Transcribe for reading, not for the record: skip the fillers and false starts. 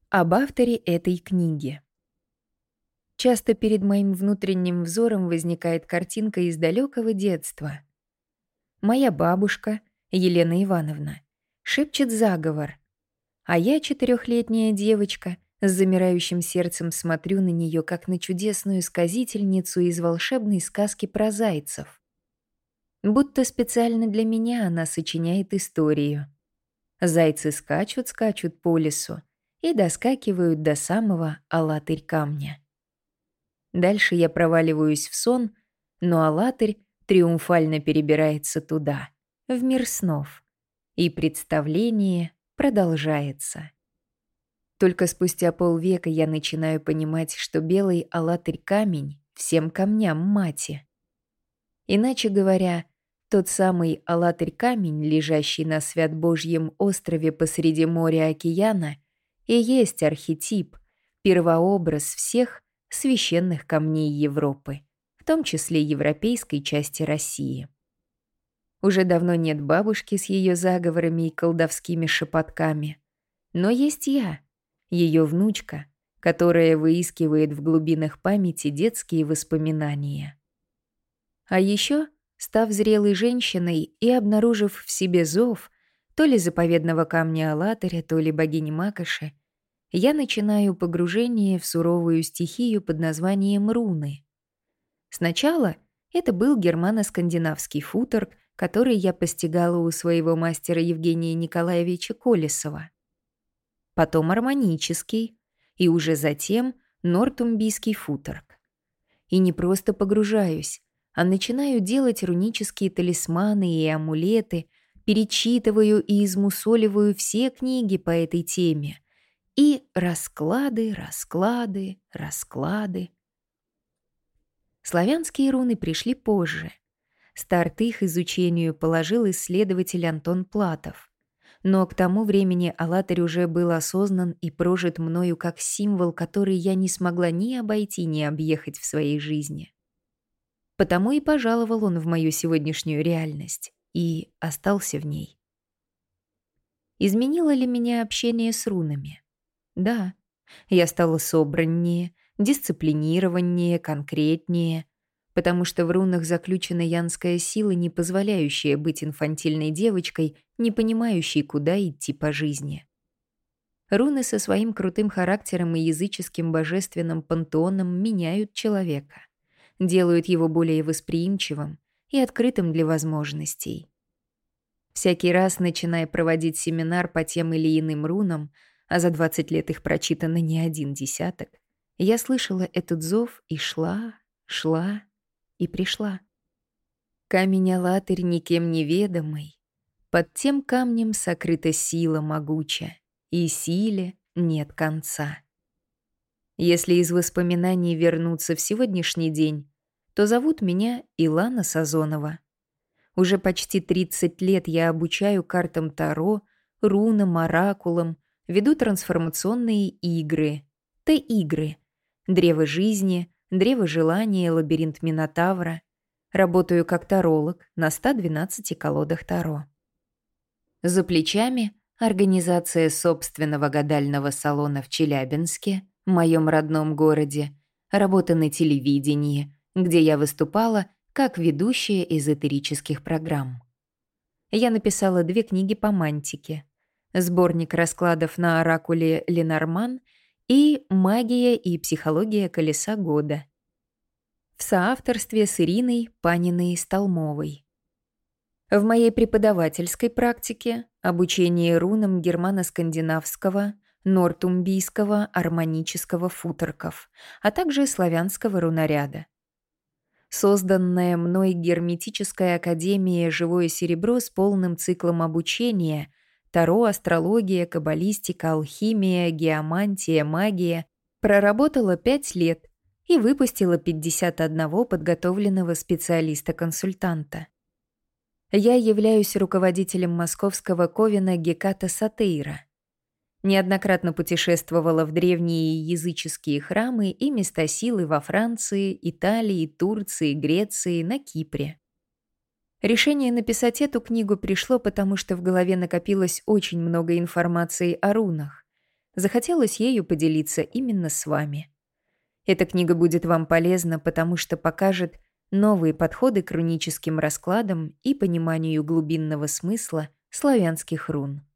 Об авторе этой книги. Часто перед моим внутренним взором возникает картинка из далекого детства. Моя бабушка, Елена Ивановна, шепчет заговор, а я, 4-летняя девочка, с замирающим сердцем смотрю на нее, как на чудесную сказительницу из волшебной сказки про зайцев. Будто специально для меня она сочиняет историю. Зайцы скачут по лесу и доскакивают до самого Алатырь камня. Дальше я проваливаюсь в сон, но Алатырь триумфально перебирается туда, в мир снов, и представление продолжается. Только спустя полвека я начинаю понимать, что белый Алатырь камень всем камням мати. Иначе говоря, тот самый Алатырь камень, лежащий на Свят-Божьем острове посреди моря-океана, и есть архетип, первообраз всех священных камней Европы, в том числе европейской части России. Уже давно нет бабушки с ее заговорами и колдовскими шепотками, но есть я, ее внучка, которая выискивает в глубинах памяти детские воспоминания. А еще, став зрелой женщиной и обнаружив в себе зов, то ли заповедного камня Алатыря, то ли богини Макоши, я начинаю погружение в суровую стихию под названием руны. Сначала это был германо-скандинавский футор, который я постигала у своего мастера Евгения Николаевича Колесова. Потом армонический, и уже затем нортумбийский футорг. И не просто погружаюсь, а начинаю делать рунические талисманы и амулеты, перечитываю и измусоливаю все книги по этой теме. И расклады. Славянские руны пришли позже. Старт их изучению положил исследователь Антон Платов. Но к тому времени Алатырь уже был осознан и прожит мною как символ, который я не смогла ни обойти, ни объехать в своей жизни. Потому и пожаловал он в мою сегодняшнюю реальность и остался в ней. Изменило ли меня общение с рунами? Да, я стала собраннее, дисциплинированнее, конкретнее, потому что в рунах заключена янская сила, не позволяющая быть инфантильной девочкой, не понимающей, куда идти по жизни. Руны со своим крутым характером и языческим божественным пантеоном меняют человека, делают его более восприимчивым и открытым для возможностей. Всякий раз, начиная проводить семинар по тем или иным рунам, а за 20 лет их прочитано не один десяток, я слышала этот зов и шла и пришла. Камень Алатырь никем неведомый, под тем камнем сокрыта сила могучая, и силе нет конца. Если из воспоминаний вернуться в сегодняшний день, то зовут меня Илана Сазонова. Уже почти 30 лет я обучаю картам Таро, рунам, оракулам, веду трансформационные игры, Т-игры, древо жизни, древо желания, лабиринт Минотавра. Работаю как таролог на 112 колодах Таро. За плечами организация собственного гадального салона в Челябинске, моем родном городе, работа на телевидении, где я выступала как ведущая эзотерических программ. Я написала 2 книги по мантике, сборник раскладов на оракуле Ленорман и «Магия и психология колеса года» в соавторстве с Ириной Паниной-Столмовой. В моей преподавательской практике обучение рунам германо-скандинавского, нортумбийского, армонического футорков, а также славянского руноряда. Созданная мной герметическая академия «Живое серебро» с полным циклом обучения Таро, астрология, каббалистика, алхимия, геомантия, магия проработала 5 лет и выпустила 51 подготовленного специалиста-консультанта. Я являюсь руководителем московского ковена Геката Сатейра. Неоднократно путешествовала в древние языческие храмы и места силы во Франции, Италии, Турции, Греции, на Кипре. Решение написать эту книгу пришло, потому что в голове накопилось очень много информации о рунах. захотелось ею поделиться именно с вами. Эта книга будет вам полезна, потому что покажет новые подходы к руническим раскладам и пониманию глубинного смысла славянских рун.